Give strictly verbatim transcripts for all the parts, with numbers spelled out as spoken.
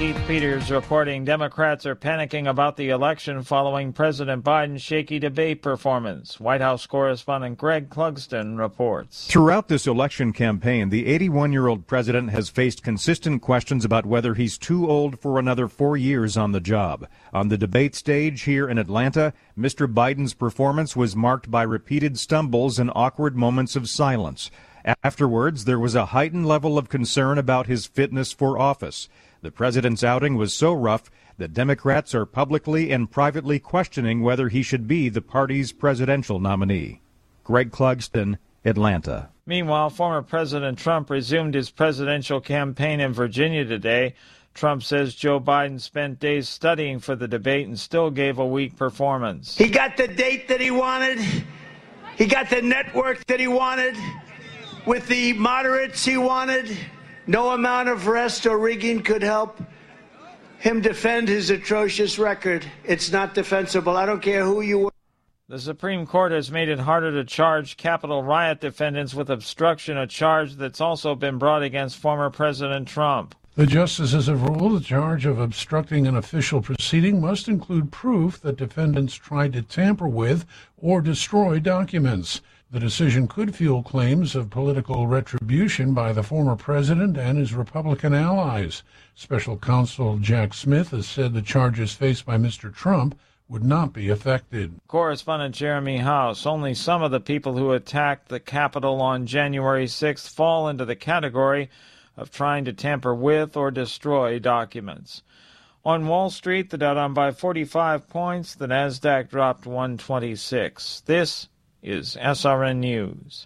Keith Peters reporting Democrats are panicking about the election following President Biden's shaky debate performance. White House correspondent Greg Clugston reports. Throughout this election campaign, the eighty-one-year-old president has faced consistent questions about whether he's too old for another four years on the job. On the debate stage here in Atlanta, Mister Biden's performance was marked by repeated stumbles and awkward moments of silence. Afterwards, there was a heightened level of concern about his fitness for office. The president's outing was so rough that Democrats are publicly and privately questioning whether he should be the party's presidential nominee. Greg Clugston, Atlanta. Meanwhile, former President Trump resumed his presidential campaign in Virginia today. Trump says Joe Biden spent days studying for the debate and still gave a weak performance. He got the date that he wanted. He got the network that he wanted. With the moderates he wanted. No amount of rest or rigging could help him defend his atrocious record. It's not defensible. I don't care who you were. The Supreme Court has made it harder to charge Capitol riot defendants with obstruction, a charge that's also been brought against former President Trump. The justices have ruled the charge of obstructing an official proceeding must include proof that defendants tried to tamper with or destroy documents. The decision could fuel claims of political retribution by the former president and his Republican allies. Special counsel Jack Smith has said the charges faced by Mister Trump would not be affected. Correspondent Jeremy House. Only some of the people who attacked the Capitol on January sixth fall into the category of trying to tamper with or destroy documents. On Wall Street, the Dow down by forty-five points. The Nasdaq dropped one twenty-six. This is S R N News.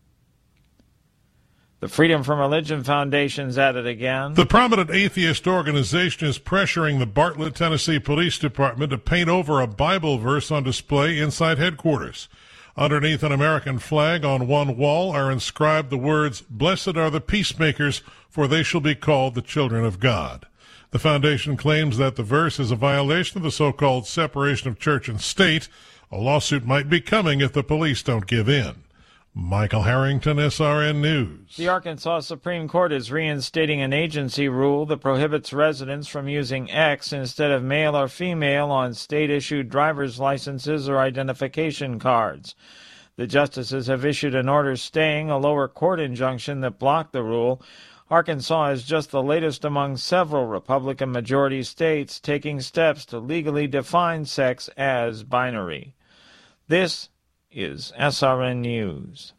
The Freedom from Religion Foundation's at it again. The prominent atheist organization is pressuring the Bartlett, Tennessee Police Department to paint over a Bible verse on display inside headquarters. Underneath an American flag on one wall are inscribed the words, "Blessed are the peacemakers, for they shall be called the children of God." The foundation claims that the verse is a violation of the so-called separation of church and state. A lawsuit might be coming if the police don't give in. Michael Harrington, S R N News. The Arkansas Supreme Court is reinstating an agency rule that prohibits residents from using X instead of male or female on state-issued driver's licenses or identification cards. The justices have issued an order staying a lower court injunction that blocked the rule. Arkansas is just the latest among several Republican-majority states taking steps to legally define sex as binary. This is S R N News.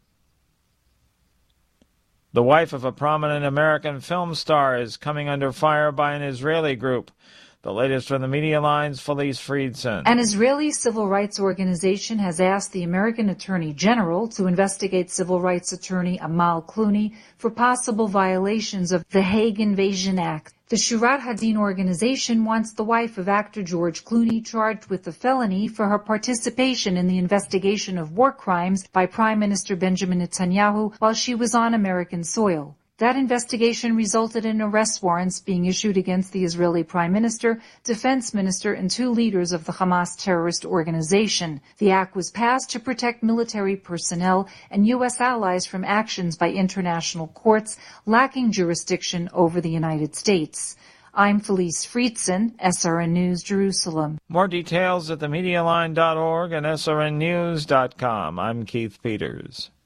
The wife of a prominent American film star is coming under fire by an Israeli group. The latest from the Media Line's Felice Friedson. An Israeli civil rights organization has asked the American Attorney General to investigate civil rights attorney Amal Clooney for possible violations of the Hague Invasion Act. The Shurat Hadin organization wants the wife of actor George Clooney charged with a felony for her participation in the investigation of war crimes by Prime Minister Benjamin Netanyahu while she was on American soil. That investigation resulted in arrest warrants being issued against the Israeli Prime Minister, Defense Minister, and two leaders of the Hamas terrorist organization. The act was passed to protect military personnel and U S allies from actions by international courts lacking jurisdiction over the United States. I'm Felice Friedson, S R N News, Jerusalem. More details at the media line dot org and S R N news dot com. I'm Keith Peters.